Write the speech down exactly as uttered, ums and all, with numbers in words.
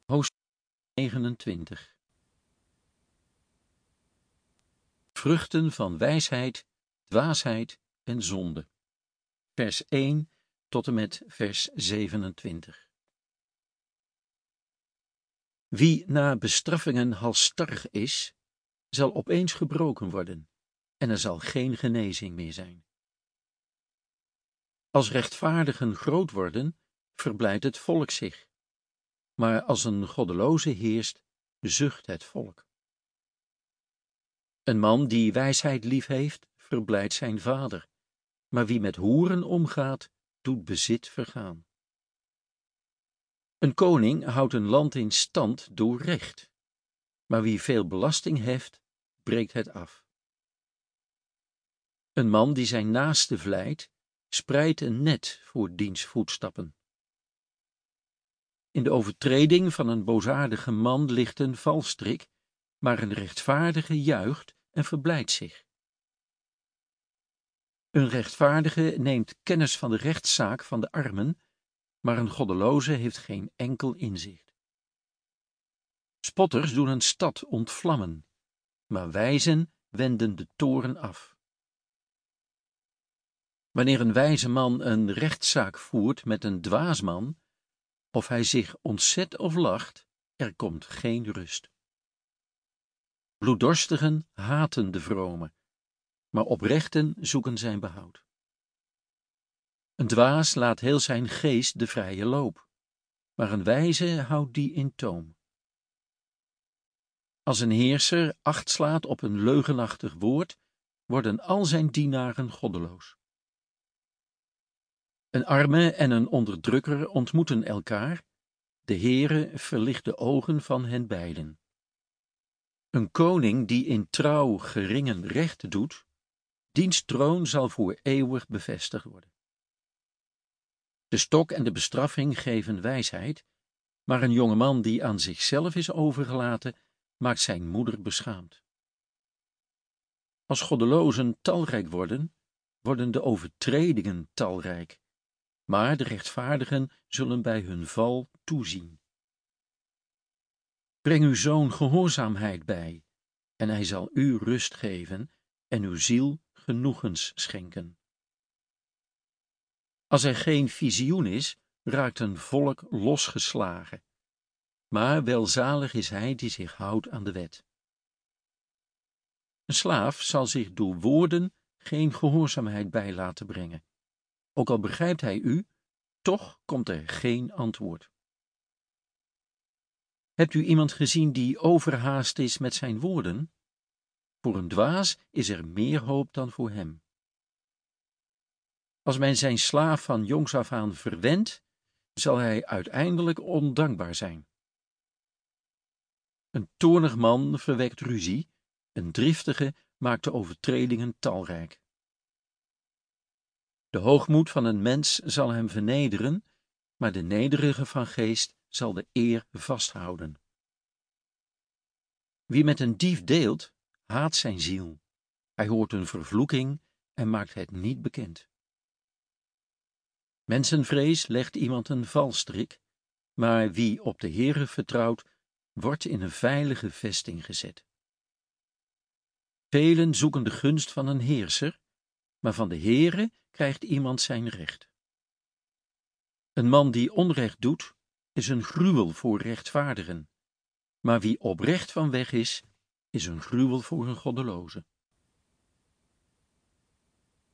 Hoofdstuk negenentwintig. Vruchten van wijsheid, dwaasheid en zonde. Vers één tot en met vers zevenentwintig. Wie na bestraffingen halsstarrig is, zal opeens gebroken worden, en er zal geen genezing meer zijn. Als rechtvaardigen groot worden, verblijdt het volk zich, maar als een goddeloze heerst, zucht het volk. Een man die wijsheid lief heeft, verblijdt zijn vader, maar wie met hoeren omgaat, doet bezit vergaan. Een koning houdt een land in stand door recht, maar wie veel belasting heft, breekt het af. Een man die zijn naaste vlijt, spreidt een net voor diens voetstappen. In de overtreding van een boosaardige man ligt een valstrik, maar een rechtvaardige juicht en verblijdt zich. Een rechtvaardige neemt kennis van de rechtszaak van de armen, maar een goddeloze heeft geen enkel inzicht. Spotters doen een stad ontvlammen, maar wijzen wenden de toren af. Wanneer een wijze man een rechtszaak voert met een dwaas man, of hij zich ontzet of lacht, er komt geen rust. Bloeddorstigen haten de vrome, maar oprechten zoeken zijn behoud. Een dwaas laat heel zijn geest de vrije loop, maar een wijze houdt die in toom. Als een heerser acht slaat op een leugenachtig woord, worden al zijn dienaren goddeloos. Een arme en een onderdrukker ontmoeten elkaar, de Heere verlicht de ogen van hen beiden. Een koning die in trouw geringen recht doet, diens troon zal voor eeuwig bevestigd worden. De stok en de bestraffing geven wijsheid, maar een jonge man die aan zichzelf is overgelaten, maakt zijn moeder beschaamd. Als goddelozen talrijk worden, worden de overtredingen talrijk, maar de rechtvaardigen zullen bij hun val toezien. Breng uw zoon gehoorzaamheid bij, en hij zal u rust geven en uw ziel genoegens schenken. Als er geen visioen is, raakt een volk losgeslagen, maar welzalig is hij die zich houdt aan de wet. Een slaaf zal zich door woorden geen gehoorzaamheid bij laten brengen. Ook al begrijpt hij u, toch komt er geen antwoord. Hebt u iemand gezien die overhaast is met zijn woorden? Voor een dwaas is er meer hoop dan voor hem. Als men zijn slaaf van jongs af aan verwendt, zal hij uiteindelijk ondankbaar zijn. Een toornig man verwekt ruzie, een driftige maakt de overtredingen talrijk. De hoogmoed van een mens zal hem vernederen, maar de nederige van geest zal de eer vasthouden. Wie met een dief deelt, haat zijn ziel. Hij hoort een vervloeking en maakt het niet bekend. Mensenvrees legt iemand een valstrik, maar wie op de Heere vertrouwt, wordt in een veilige vesting gezet. Velen zoeken de gunst van een heerser, maar van de Heere krijgt iemand zijn recht. Een man die onrecht doet, is een gruwel voor rechtvaardigen, maar wie oprecht van weg is, is een gruwel voor een goddeloze.